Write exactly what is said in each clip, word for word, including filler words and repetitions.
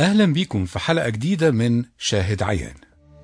أهلا بيكم في حلقة جديدة من شاهد عيان.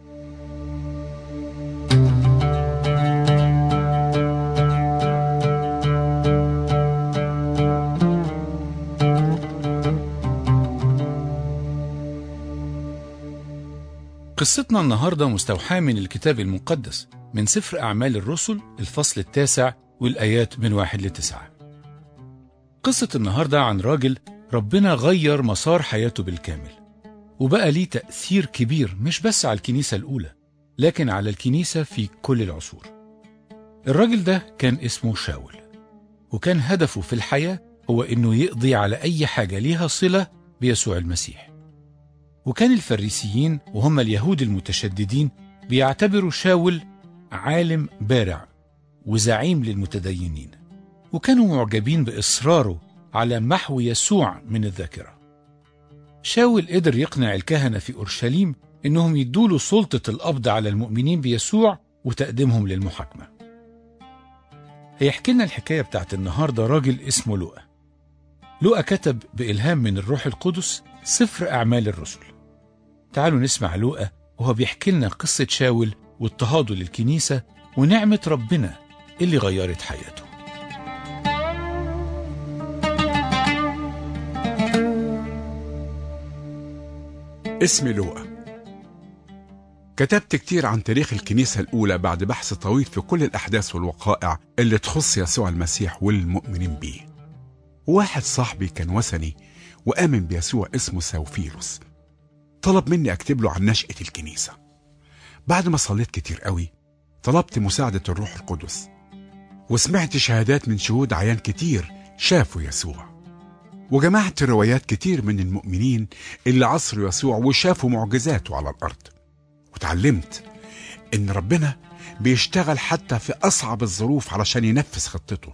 قصتنا النهاردة مستوحاة من الكتاب المقدس من سفر أعمال الرسل الفصل التاسع والآيات من واحد لتسعة. قصة النهاردة عن راجل ربنا غير مسار حياته بالكامل، وبقى ليه تأثير كبير مش بس على الكنيسة الأولى لكن على الكنيسة في كل العصور. الراجل ده كان اسمه شاول، وكان هدفه في الحياة هو إنه يقضي على أي حاجة ليها صلة بيسوع المسيح. وكان الفريسيين وهم اليهود المتشددين بيعتبروا شاول عالم بارع وزعيم للمتدينين، وكانوا معجبين بإصراره على محو يسوع من الذاكرة. شاول قدر يقنع الكهنة في أورشليم إنهم يدوله سلطة القبض على المؤمنين بيسوع وتقديمهم للمحاكمة. هيحكي لنا الحكاية بتاعت النهاردة راجل اسمه لوقا. لوقا كتب بإلهام من الروح القدس سفر أعمال الرسل. تعالوا نسمع لوقا وهو بيحكي لنا قصة شاول واضطهاده للكنيسة ونعمة ربنا اللي غيرت حياته. اسمي لوقا. كتبت كتير عن تاريخ الكنيسة الأولى بعد بحث طويل في كل الأحداث والوقائع اللي تخص يسوع المسيح والمؤمنين بيه. واحد صاحبي كان وثني وآمن بيسوع اسمه ساوفيلوس، طلب مني أكتب له عن نشأة الكنيسة. بعد ما صليت كتير قوي طلبت مساعدة الروح القدس، وسمعت شهادات من شهود عيان كتير شافوا يسوع، وجمعت روايات كتير من المؤمنين اللي عصروا يسوع وشافوا معجزاته على الأرض، وتعلمت إن ربنا بيشتغل حتى في أصعب الظروف علشان ينفذ خطته.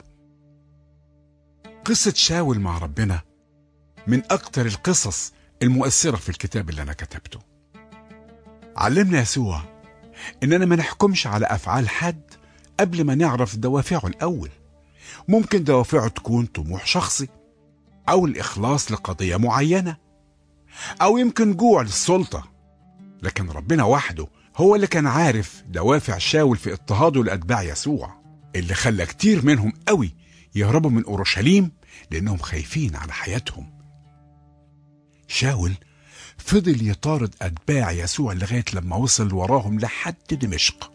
قصة شاول مع ربنا من أكتر القصص المؤثرة في الكتاب اللي أنا كتبته. علمنا يسوع إننا ما نحكمش على أفعال حد قبل ما نعرف دوافعه الأول. ممكن دوافعه تكون طموح شخصي، أو الإخلاص لقضية معينة، أو يمكن جوع للسلطة، لكن ربنا وحده هو اللي كان عارف دوافع شاول في اضطهاده لأتباع يسوع، اللي خلى كتير منهم قوي يهربوا من أورشليم لأنهم خايفين على حياتهم. شاول فضل يطارد أتباع يسوع لغاية لما وصل وراهم لحد دمشق.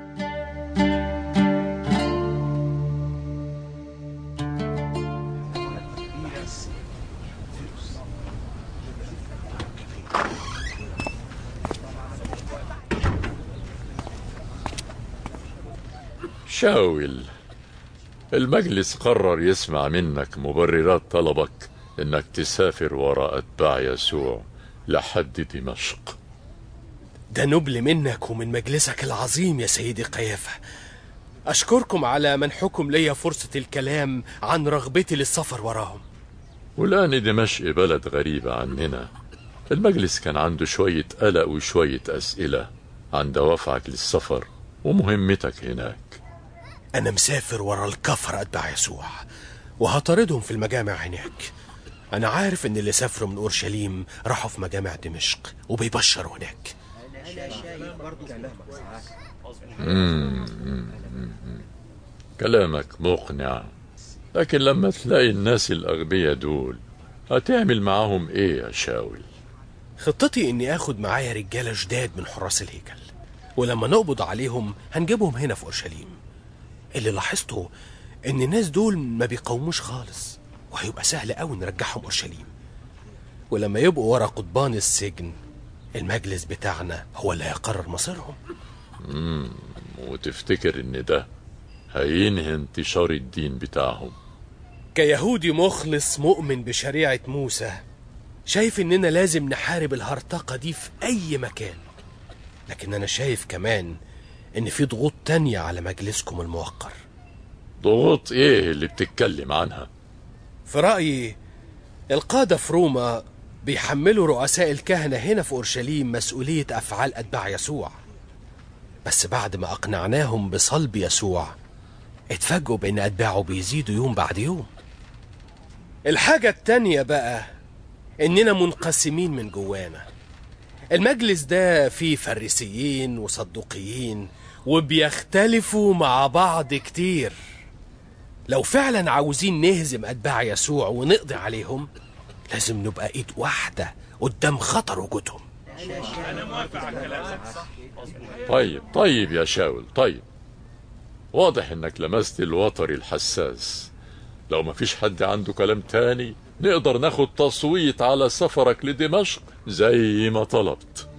شاول، المجلس قرر يسمع منك مبررات طلبك انك تسافر وراء اتباع يسوع لحد دمشق. ده نبل منك ومن مجلسك العظيم يا سيدي قيافة. أشكركم على منحكم لي فرصة الكلام عن رغبتي للسفر وراهم. والآن دمشق بلد غريبة عننا. المجلس كان عنده شوية قلق وشوية أسئلة عن دوافعك للسفر ومهمتك هناك. أنا مسافر ورا الكفر أتباع يسوع وهطاردهم في المجامع هناك. أنا عارف إن اللي سافروا من أورشليم راحوا في مجامع دمشق وبيبشروا هناك. مم. كلامك مقنع، لكن لما تلاقي الناس الأغبياء دول هتعمل معاهم إيه يا شاول؟ خطتي إني أخد معايا رجالة جداد من حراس الهيكل، ولما نقبض عليهم هنجيبهم هنا في أورشليم. اللي لاحظته إن الناس دول ما بيقاوموش خالص، وهيبقى سهل قوي نرجعهم أورشليم. ولما يبقوا ورا قضبان السجن المجلس بتاعنا هو اللي هيقرر مصيرهم. مم. وتفتكر إن ده هينهي انتشار الدين بتاعهم؟ كيهودي مخلص مؤمن بشريعة موسى شايف إننا لازم نحارب الهرطقة دي في أي مكان، لكن أنا شايف كمان إن في ضغوط تانية على مجلسكم الموقر. ضغوط إيه اللي بتتكلم عنها؟ في رأيي القادة في روما بيحملوا رؤساء الكهنة هنا في أورشليم مسؤولية أفعال أتباع يسوع، بس بعد ما أقنعناهم بصلب يسوع اتفاجئوا بأن أتباعه بيزيدوا يوم بعد يوم. الحاجة التانية بقى إننا منقسمين من جوانا. المجلس ده فيه فريسيين وصدوقيين وبيختلفوا مع بعض كتير. لو فعلا عاوزين نهزم أتباع يسوع ونقضي عليهم لازم نبقى إيد واحدة قدام خطر وجودهم. طيب طيب يا شاول، طيب واضح انك لمست الوتر الحساس. لو مفيش حد عنده كلام تاني نقدر ناخد تصويت على سفرك لدمشق زي ما طلبت.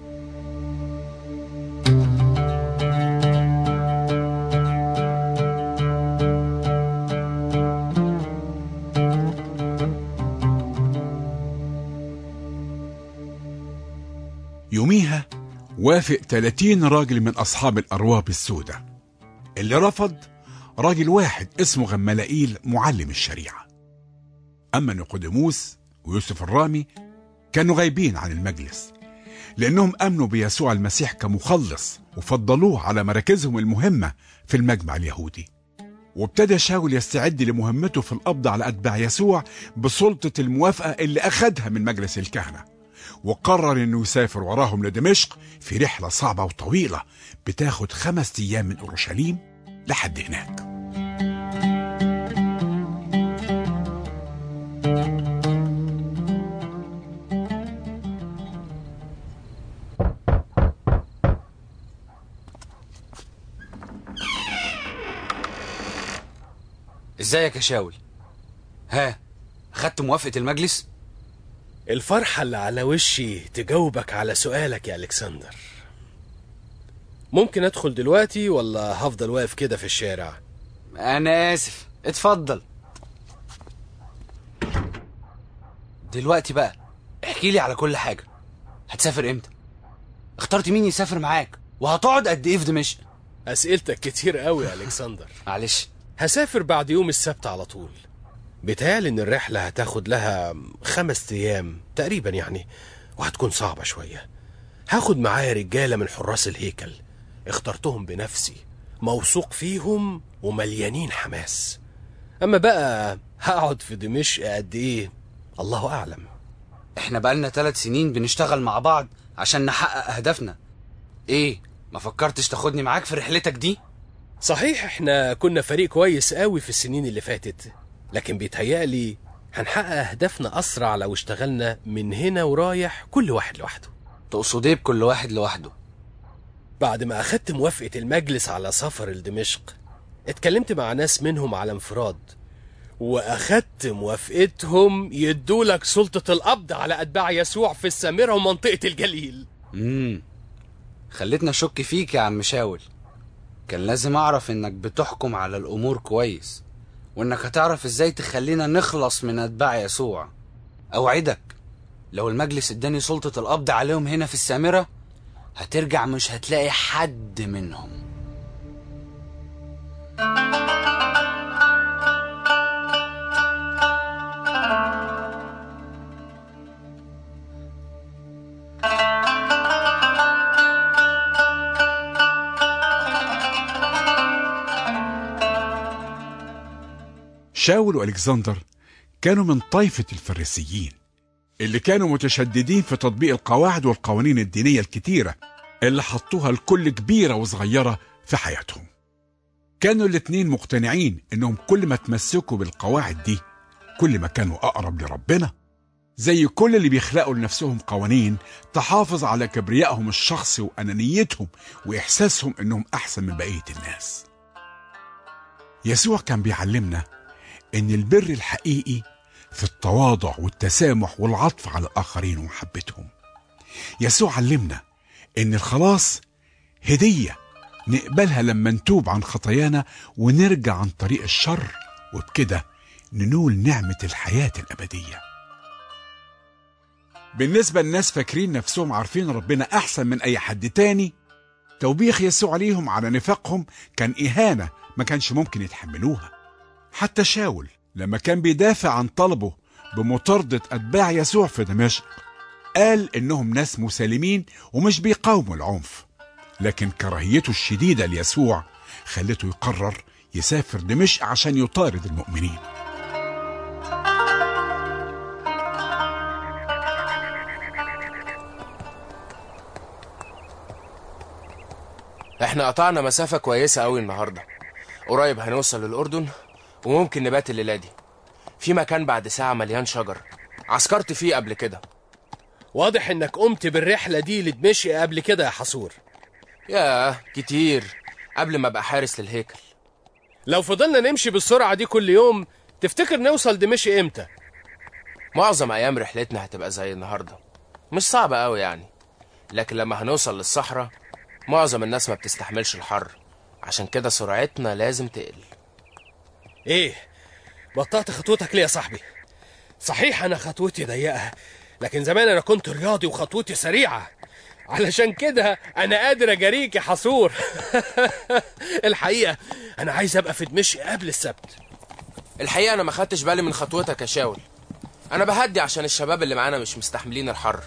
يوميها وافق ثلاثين راجل من أصحاب الأرواب السوداء. اللي رفض راجل واحد اسمه غملائيل معلم الشريعة. أما نيقوديموس ويوسف الرامي كانوا غايبين عن المجلس لأنهم أمنوا بيسوع المسيح كمخلص وفضلوه على مراكزهم المهمة في المجمع اليهودي. وابتدى شاول يستعد لمهمته في القبض على أتباع يسوع بسلطة الموافقة اللي أخدها من مجلس الكهنة، وقرر انه يسافر وراهم لدمشق في رحلة صعبة وطويلة بتاخد خمس ايام من اورشليم لحد هناك. ازيك يا شاول؟ ها، خدت موافقة المجلس؟ الفرحة اللي على وشي تجاوبك على سؤالك يا ألكسندر. ممكن أدخل دلوقتي ولا هفضل واقف كده في الشارع؟ أنا آسف، اتفضل. دلوقتي بقى احكي لي على كل حاجة. هتسافر امتى؟ اخترت مين يسافر معاك؟ وهتقعد قد ايه في دمشق؟ أسئلتك كتير قوي يا ألكسندر. معلش. هسافر بعد يوم السبت على طول. بيتهيألي إن الرحلة هتاخد لها خمس أيام تقريبا يعني، وهتكون صعبة شوية. هاخد معايا رجالة من حراس الهيكل اخترتهم بنفسي، موثوق فيهم ومليانين حماس. أما بقى هقعد في دمشق قد إيه الله أعلم. احنا بقالنا ثلاث سنين بنشتغل مع بعض عشان نحقق أهدافنا. إيه، ما فكرتش تاخدني معاك في رحلتك دي؟ صحيح احنا كنا فريق كويس قوي في السنين اللي فاتت، لكن بيتهيألي هنحقق أهدافنا أسرع لو اشتغلنا من هنا ورايح كل واحد لوحده. تقصد ايه بكل واحد لوحده؟ بعد ما أخدت موافقة المجلس على سفر لدمشق اتكلمت مع ناس منهم على انفراد، وأخدت موافقتهم يدولك سلطة القبض على أتباع يسوع في السامرة ومنطقة الجليل. امم خلتنا أشك فيك يا عم شاول. كان لازم أعرف إنك بتحكم على الأمور كويس، وإنك هتعرف إزاي تخلينا نخلص من أتباع يسوع. أوعدك لو المجلس اداني سلطة القبض عليهم هنا في السامرة هترجع مش هتلاقي حد منهم. شاول وألكسندر كانوا من طائفة الفريسيين اللي كانوا متشددين في تطبيق القواعد والقوانين الدينية الكتيرة اللي حطوها لكل كبيرة وصغيرة في حياتهم. كانوا الاتنين مقتنعين انهم كل ما تمسكوا بالقواعد دي كل ما كانوا اقرب لربنا، زي كل اللي بيخلقوا لنفسهم قوانين تحافظ على كبريائهم الشخصي وأنانيتهم وإحساسهم انهم احسن من بقية الناس. يسوع كان بيعلمنا ان البر الحقيقي في التواضع والتسامح والعطف على الآخرين ومحبتهم. يسوع علمنا ان الخلاص هدية نقبلها لما نتوب عن خطايانا ونرجع عن طريق الشر، وبكده ننول نعمة الحياة الأبدية. بالنسبة للناس فاكرين نفسهم عارفين ربنا أحسن من أي حد تاني، توبيخ يسوع عليهم على نفاقهم كان إهانة ما كانش ممكن يتحملوها. حتى شاول لما كان بيدافع عن طلبه بمطاردة أتباع يسوع في دمشق قال إنهم ناس مسالمين ومش بيقاوموا العنف، لكن كراهيته الشديدة ليسوع خلته يقرر يسافر دمشق عشان يطارد المؤمنين. احنا قطعنا مسافة كويسة قوي النهاردة، قريب هنوصل للأردن وممكن نبات الليلة دي في مكان بعد ساعة مليان شجر عسكرت فيه قبل كده. واضح انك قمت بالرحلة دي لدمشق قبل كده يا حصور. ياه كتير، قبل ما ابقى حارس للهيكل. لو فضلنا نمشي بالسرعة دي كل يوم تفتكر نوصل دمشق امتى؟ معظم ايام رحلتنا هتبقى زي النهاردة، مش صعبة قوي يعني، لكن لما هنوصل للصحراء معظم الناس ما بتستحملش الحر، عشان كده سرعتنا لازم تقل. ايه بطأت خطوتك ليه يا صاحبي؟ صحيح انا خطوتي ضيقة، لكن زمان انا كنت رياضي وخطوتي سريعة، علشان كده انا قادر اجاريك يا حصور. الحقيقة انا عايز ابقى في دمشق قبل السبت. الحقيقة انا ما خدتش بالي من خطوتك يا شاول، انا بهدي عشان الشباب اللي معانا مش مستحملين الحر.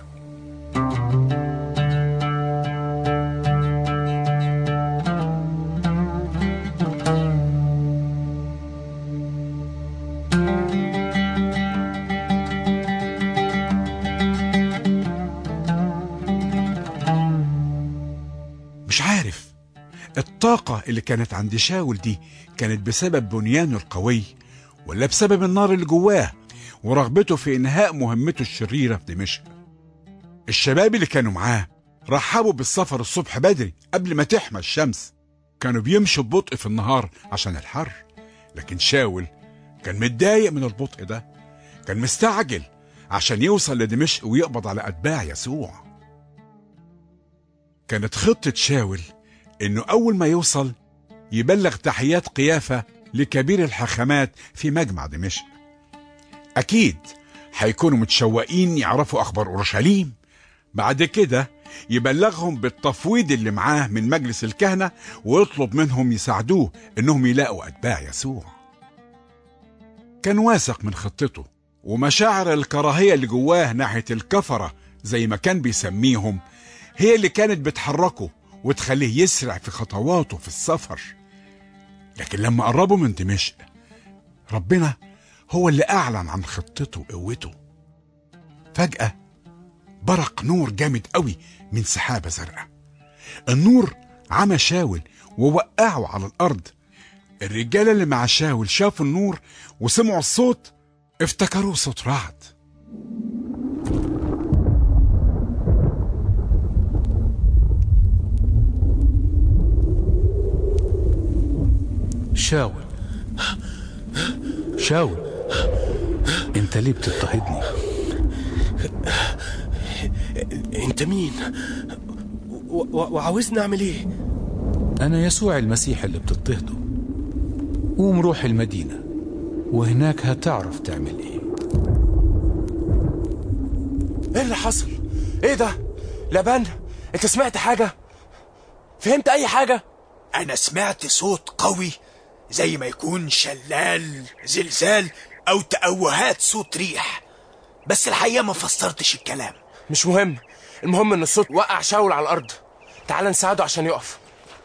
مش عارف الطاقة اللي كانت عند شاول دي كانت بسبب بنيانه القوي ولا بسبب النار اللي جواه ورغبته في إنهاء مهمته الشريرة في دمشق. الشباب اللي كانوا معاه رحبوا بالسفر الصبح بدري قبل ما تحمى الشمس، كانوا بيمشوا ببطء في النهار عشان الحر، لكن شاول كان متضايق من البطء ده، كان مستعجل عشان يوصل لدمشق ويقبض على أتباع يسوع. كانت خطة شاول إنه أول ما يوصل يبلغ تحيات قيافة لكبير الحاخامات في مجمع دمشق. أكيد هيكونوا متشوقين يعرفوا أخبار أورشليم، بعد كده يبلغهم بالتفويض اللي معاه من مجلس الكهنة ويطلب منهم يساعدوه إنهم يلاقوا أتباع يسوع. كان واثق من خطته، ومشاعر الكراهية اللي جواه ناحية الكفرة زي ما كان بيسميهم هي اللي كانت بتحركه وتخليه يسرع في خطواته في السفر. لكن لما قربوا من دمشق ربنا هو اللي أعلن عن خطته وقوته. فجأة برق نور جامد قوي من سحابة زرقاء، النور عمى شاول ووقعه على الأرض. الرجالة اللي مع شاول شافوا النور وسمعوا الصوت افتكروه صوت رعد. شاول شاول انت ليه بتضطهدني؟ انت مين؟ وعاوزني اعمل ايه؟ انا يسوع المسيح اللي بتضطهده. قوم روح المدينة وهناك هتعرف تعمل ايه. ايه اللي حصل؟ ايه ده؟ لبان انت سمعت حاجة؟ فهمت اي حاجة؟ انا سمعت صوت قوي زي ما يكون شلال، زلزال او تأوهات صوت ريح، بس الحقيقة ما فسرتش الكلام. مش مهم، المهم ان الصوت وقع شاول على الارض. تعال نساعده عشان يقف.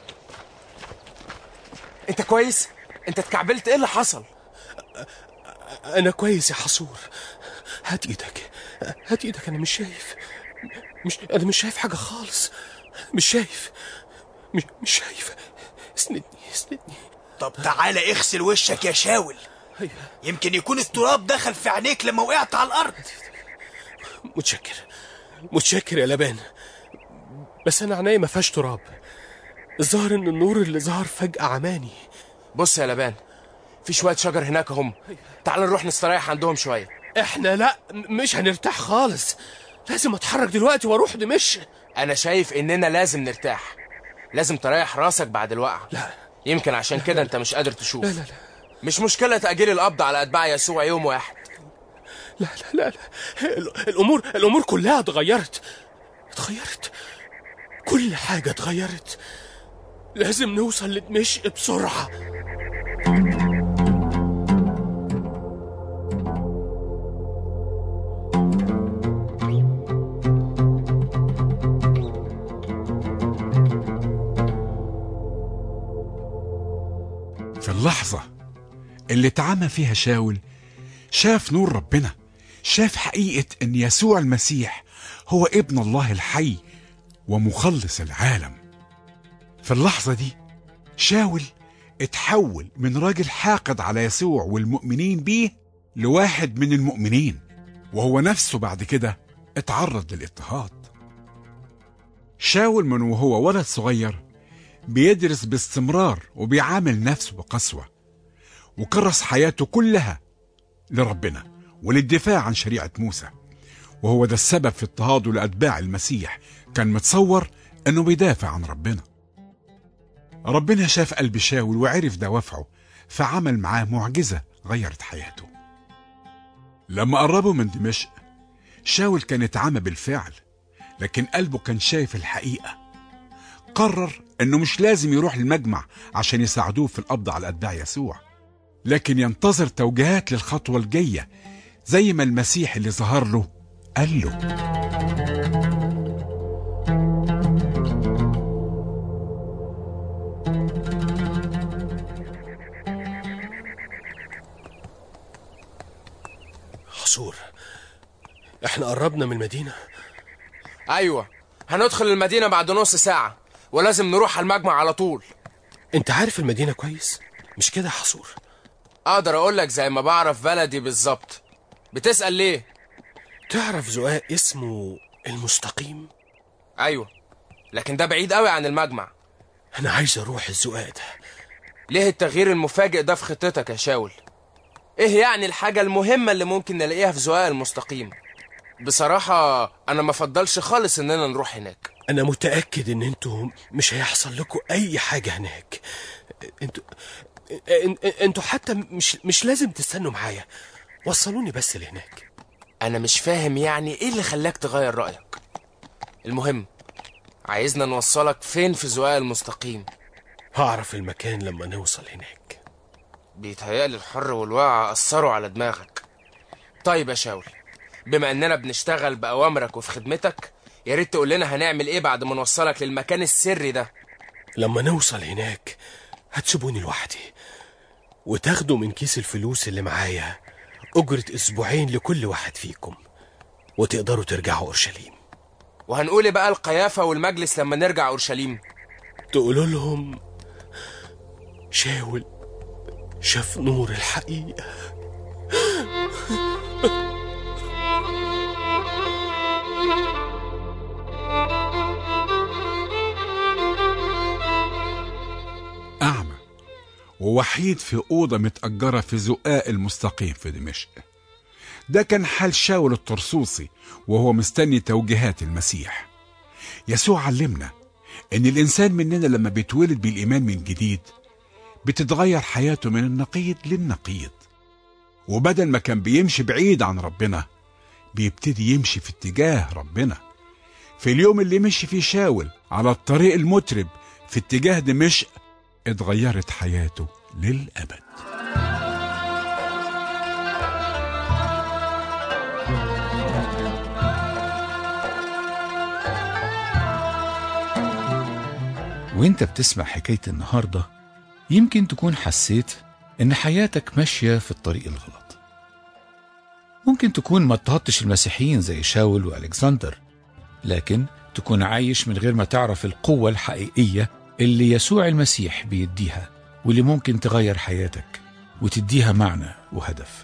انت كويس؟ انت اتكعبلت؟ ايه اللي حصل؟ انا كويس يا حصور. هات ايدك، هات ايدك. انا مش شايف، مش انا مش شايف حاجة خالص. مش شايف، مش مش شايف. اسندني اسندني. طب تعالى اغسل وشك يا شاول، يمكن يكون التراب دخل في عينيك لما وقعت على الارض. متشكر متشكر يا لبان، بس انا عينيا ما فيهاش تراب. الظاهر ان النور اللي ظهر فجأة عماني. بص يا لبان، في شوية شجر هناك هم، تعال نروح نستريح عندهم شوية. احنا لا، مش هنرتاح خالص. لازم اتحرك دلوقتي واروح دمشق. انا شايف اننا لازم نرتاح، لازم تريح راسك بعد الوقعة. لا يمكن عشان كده انت مش قادر تشوف. لا لا لا مش مشكلة تأجيل القبض على أتباع يسوع يوم واحد. لا لا لا, لا. الأمور الأمور كلها اتغيرت اتغيرت كل حاجة اتغيرت. لازم نوصل لدمشق بسرعة. في اللحظة اللي اتعمى فيها شاول شاف نور ربنا، شاف حقيقة ان يسوع المسيح هو ابن الله الحي ومخلص العالم. في اللحظة دي شاول اتحول من راجل حاقد على يسوع والمؤمنين بيه لواحد من المؤمنين، وهو نفسه بعد كده اتعرض للاضطهاد. شاول من وهو ولد صغير بيدرس باستمرار وبيعامل نفسه بقسوة، وكرس حياته كلها لربنا وللدفاع عن شريعة موسى، وهو ده السبب في اضطهاده لأتباع المسيح. كان متصور انه بيدافع عن ربنا. ربنا شاف قلب شاول وعرف دوافعه، فعمل معاه معجزة غيرت حياته. لما قربوا من دمشق شاول كان اتعمى بالفعل، لكن قلبه كان شايف الحقيقة. قرر انه مش لازم يروح المجمع عشان يساعدوه في القبض على أتباع يسوع، لكن ينتظر توجيهات للخطوة الجاية زي ما المسيح اللي ظهر له قال له. حصور، احنا قربنا من المدينة. ايوه، هندخل المدينة بعد نص ساعة، ولازم نروح على المجمع على طول. انت عارف المدينة كويس مش كده يا حصور؟ اقدر اقولك زي ما بعرف بلدي بالظبط. بتسأل ليه؟ تعرف زقاق اسمه المستقيم؟ ايوه، لكن ده بعيد قوي عن المجمع. انا عايز اروح الزقاق ده. ليه التغيير المفاجئ ده في خطتك يا شاول؟ ايه يعني الحاجة المهمة اللي ممكن نلاقيها في زقاق المستقيم؟ بصراحة انا ما فضلش خالص اننا نروح هناك. انا متأكد ان انتوا مش هيحصل لكم اي حاجة هناك. انتوا انتوا حتى مش مش لازم تستنوا معايا، وصلوني بس لهناك. انا مش فاهم يعني ايه اللي خلاك تغير رأيك. المهم، عايزنا نوصلك فين في زقاق المستقيم؟ هعرف المكان لما نوصل هناك. بيتهيألي الحر والواقع أثروا على دماغك. طيب يا شاول، بما اننا بنشتغل بأوامرك وفي خدمتك، يا ريت تقول لنا هنعمل ايه بعد ما نوصلك للمكان السري ده. لما نوصل هناك هتسيبوني لوحدي، وتاخدوا من كيس الفلوس اللي معايا أجرة أسبوعين لكل واحد فيكم، وتقدروا ترجعوا أورشليم. وهنقول ايه بقى القيافة والمجلس لما نرجع أورشليم؟ تقولوا لهم شاول شاف نور الحقيقة. أعمى ووحيد في أوضة متأجرة في زقاق المستقيم في دمشق. ده كان حال شاول الطرسوسي وهو مستني توجيهات المسيح. يسوع علمنا إن الإنسان مننا لما بيتولد بالإيمان من جديد بتتغير حياته من النقيض للنقيض، وبدل ما كان بيمشي بعيد عن ربنا بيبتدي يمشي في اتجاه ربنا. في اليوم اللي مشي فيه شاول على الطريق المترب في اتجاه دمشق اتغيرت حياته للأبد. وانت بتسمع حكاية النهاردة يمكن تكون حسيت ان حياتك ماشية في الطريق الغلط. ممكن تكون ما اضطهدتش المسيحيين زي شاول وألكسندر، لكن تكون عايش من غير ما تعرف القوة الحقيقية اللي يسوع المسيح بيديها، واللي ممكن تغير حياتك وتديها معنى وهدف.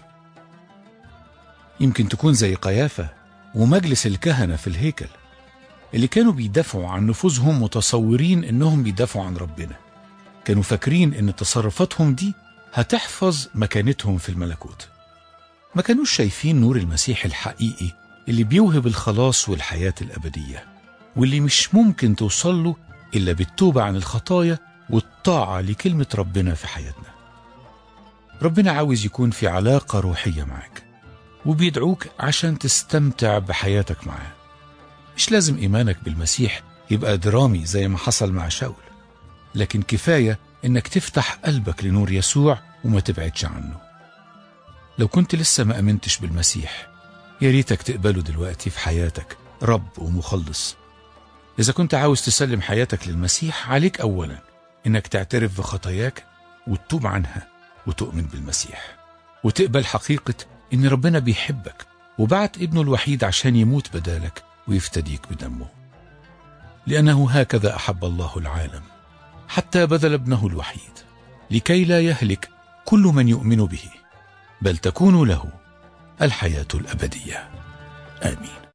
يمكن تكون زي قيافة ومجلس الكهنة في الهيكل اللي كانوا بيدافعوا عن نفوذهم متصورين انهم بيدافعوا عن ربنا. كانوا فاكرين ان تصرفاتهم دي هتحفظ مكانتهم في الملكوت. ما كانوش شايفين نور المسيح الحقيقي اللي بيوهب الخلاص والحياة الأبدية، واللي مش ممكن توصل له إلا بالتوبة عن الخطايا والطاعة لكلمة ربنا في حياتنا. ربنا عاوز يكون في علاقة روحية معك، وبيدعوك عشان تستمتع بحياتك معاه. مش لازم إيمانك بالمسيح يبقى درامي زي ما حصل مع شاول، لكن كفاية إنك تفتح قلبك لنور يسوع وما تبعدش عنه. لو كنت لسه ما أمنتش بالمسيح، يا ريتك تقبله دلوقتي في حياتك رب ومخلص. إذا كنت عاوز تسلم حياتك للمسيح، عليك أولا إنك تعترف بخطاياك وتتوب عنها وتؤمن بالمسيح، وتقبل حقيقة إن ربنا بيحبك وبعت ابنه الوحيد عشان يموت بدالك ويفتديك بدمه. لأنه هكذا أحب الله العالم حتى بذل ابنه الوحيد لكي لا يهلك كل من يؤمن به، بل تكون له الحياة الأبدية. آمين.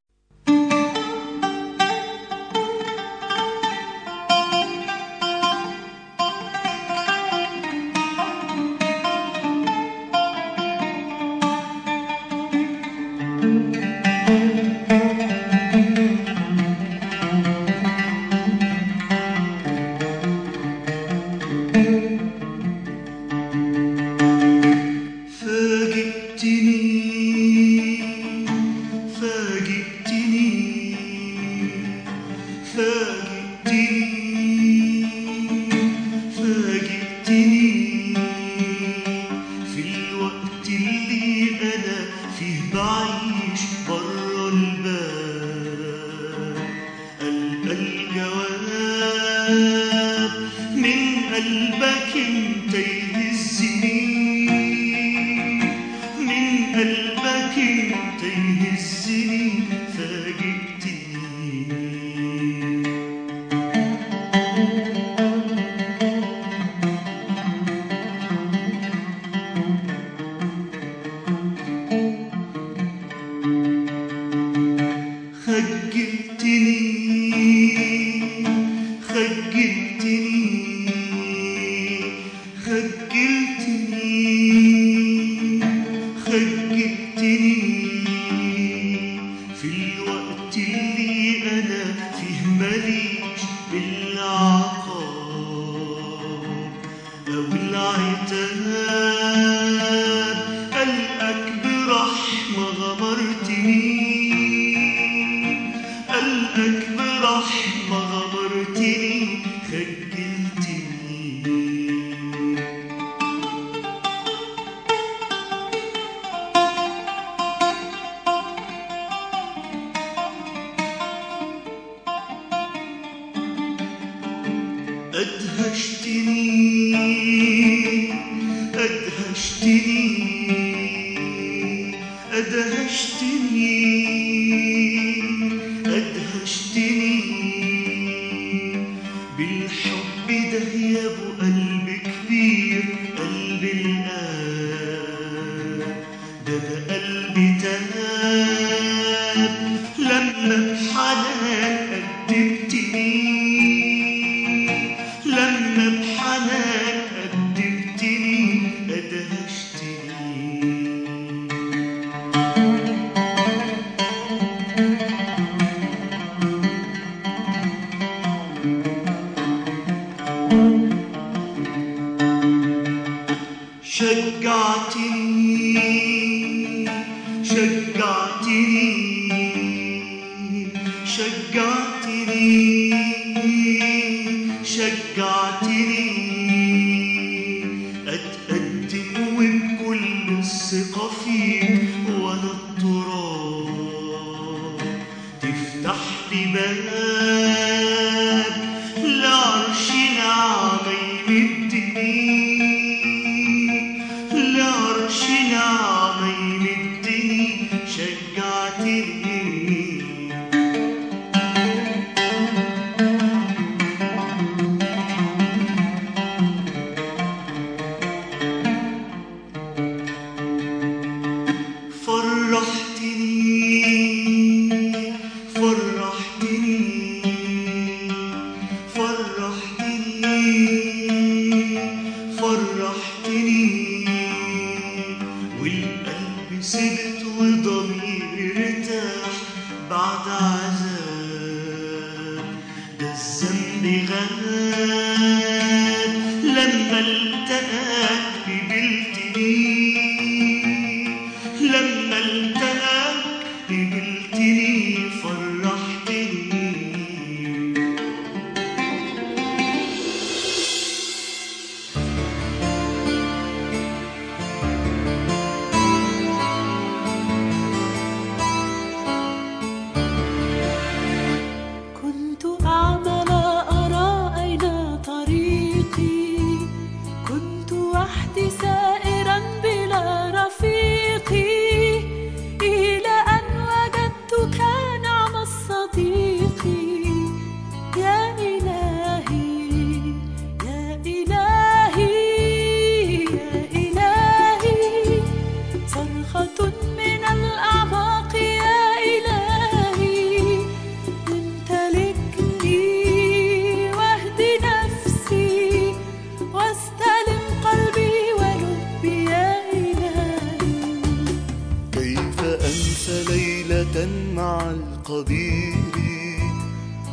كنت أعمى لا أرى أين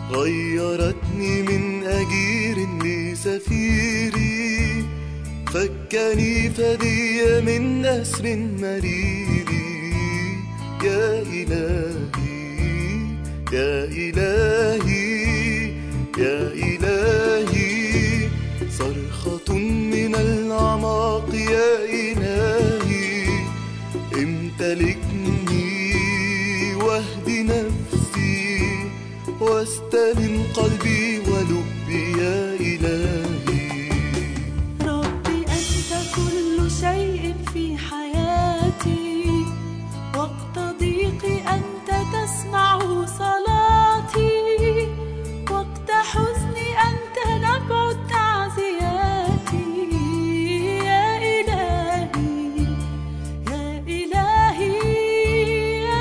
غيرتني من أجير لسفيري، فكني فدي من أسر مرير. يا إلهي يا إلهي يا إلهي، صرخة من الأعماق يا إلهي، امتلكني واهد نفسي، واستلم قلبي ولبي يا إلهي. ربي أنت كل شيء في حياتي، وقت ضيقي أنت تسمع صلاتي، وقت حزني أنت نبع التعزيات. يا إلهي يا إلهي يا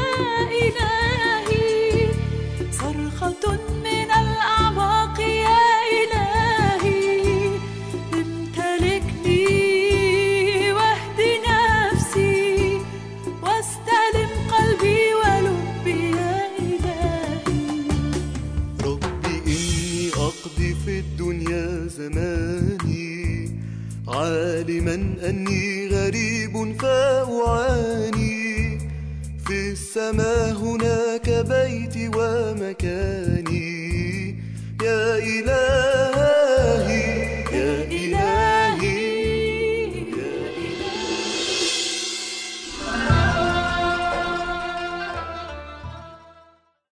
إلهي، صرخة من الأعماق يا إلهي، امتلكني واهد نفسي، واستلم قلبي ولبي يا إلهي. ربي إني أقضي في الدنيا زماني، عالما أني غريب فأعاني، في السماء هناك بيتي ومكاني. يا إلهي